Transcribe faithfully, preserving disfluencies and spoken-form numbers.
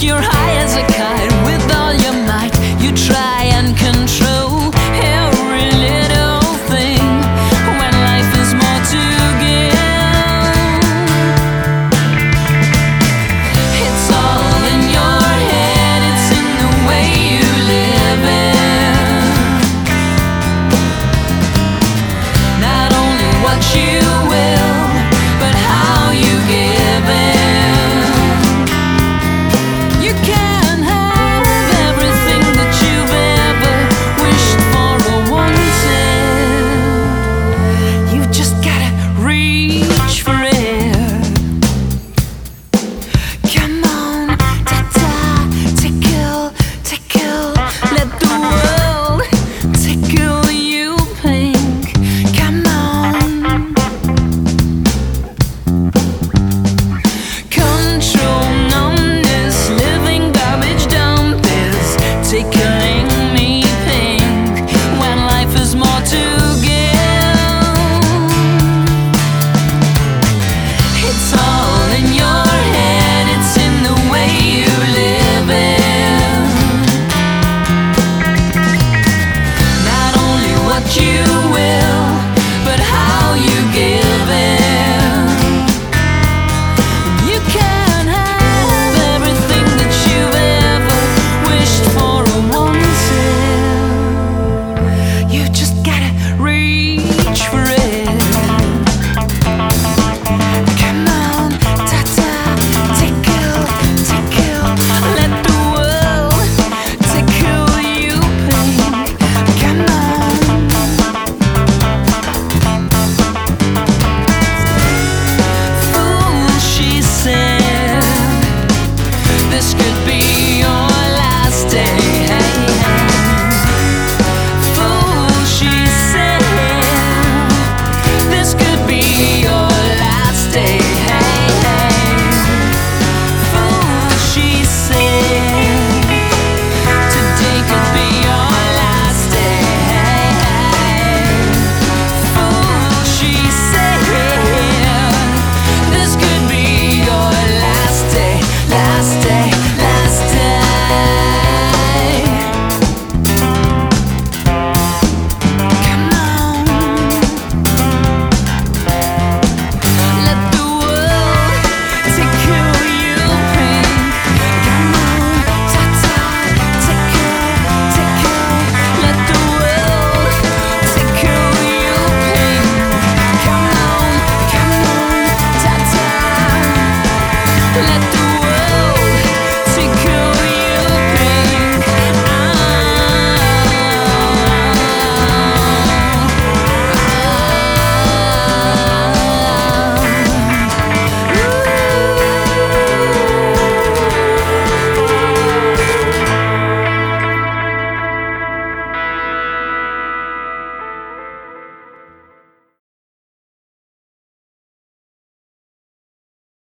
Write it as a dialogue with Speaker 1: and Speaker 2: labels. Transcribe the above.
Speaker 1: You're high as a kite with all your might. You try and control every little thing when life is more to give. It's all in your head, it's in the way you live it. Not only what you will, but how you give it. You can have everything that you've ever wished for or wanted. You just gotta reach for it. Come on, ta-ta, tickle, tickle. Let the world tickle you pink. Come on. Control numbness, living garbage dump is tickling me pink when life is more to give. It's all in your head, it's in the way you live it. Not only what you will, but how you give it. You can have everything that you've ever wished for or wanted. You just gotta reach for it. Come on, ta-ta, tickle, tickle. Let the world tickle you pink. Come on. Fool, she said, this could be your last day. Fool, she said, this could be your last day. Fool, she said, today could be your last day. Fool, she said, this could be your last day, last day, last day. Come on. Let the world tickle you pink. Come on, ta-ta, tickle, tickle. Let the world tickle you pink. Come on, come on, ta-ta. Let